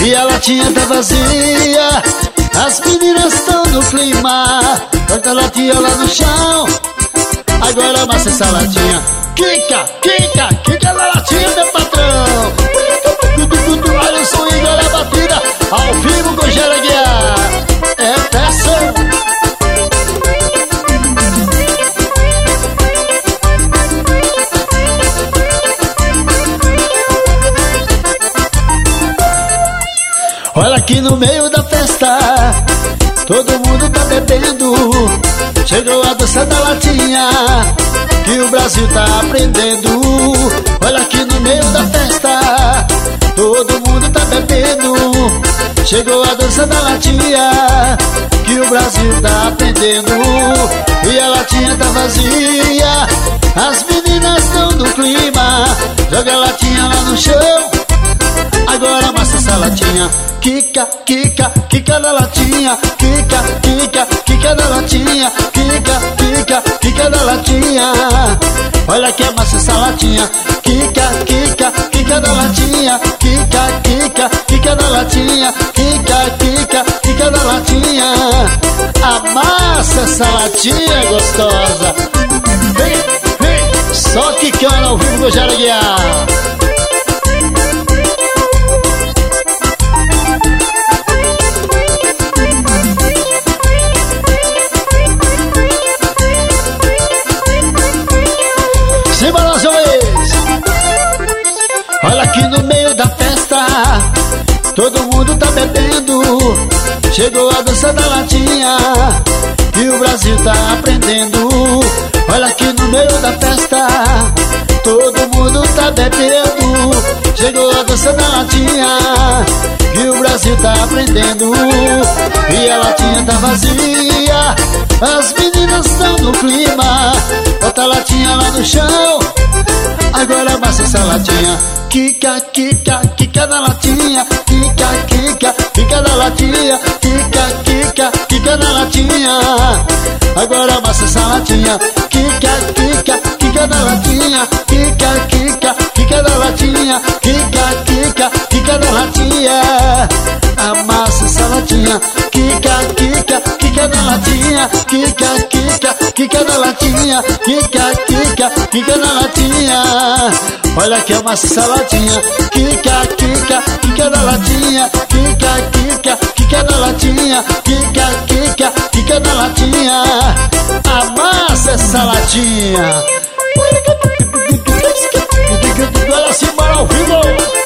e a latinha tá vazia. As meninas estão no clima, bota a latinha lá no chão. Agora amassa essa latinha. Quica, quica, quica na latinha, meu patrão. Olha o swing, olha a batida, ao vivo com Gera Guiar. É peça. Olha aqui no meio da festa, todo mundo tá bebendo. Chegou a dança da latinha, que o Brasil tá aprendendo. Olha aqui no meio da festa, todo mundo tá bebendo. Chegou a dança da latinha, que o Brasil tá aprendendo. E a latinha tá vazia, as meninas estão no clima. Joga a latinha lá no chão, agora amassa essa latinha. Quica, quica, quica na latinha. Quica, quica, quica na latinha. Quica, quica, quica na latinha. Olha que amassa essa latinha. Quica, quica, quica na latinha. Quica, quica, quica na latinha. Quica, quica, quica na latinha. Amassa essa latinha gostosa. Vem, vem, só quicando ao vivo do Gera Guiar. Olha aqui no meio da festa, todo mundo tá bebendo. Chegou a dança da latinha, que o Brasil tá aprendendo. Olha aqui no meio da festa, todo mundo tá bebendo. Chegou a dança da latinha, que o Brasil tá aprendendo. E a latinha tá vazia, as meninas estão no clima. Bota a latinha lá no chão, agora amassa essa latinha. Quica, quica, quica na latinha. Quica, quica, quica na latinha. Quica, quica, quica na latinha. Agora amassa essa latinha. Quica, quica, quica na latinha. Quica, quica, quica na latinha. Quica, quica, quica na latinha. Amassa essa latinha. Quica, quica, quica na latinha. Quica, quica, quica na latinha. Quica, quica, quica na latinha. Olha que amassa essa latinha. Quica, quica, quica na latinha. Quica, quica, quica na latinha. Quica, quica, quica na latinha. Amassa essa latinha. Olha assim, bora ao vivo.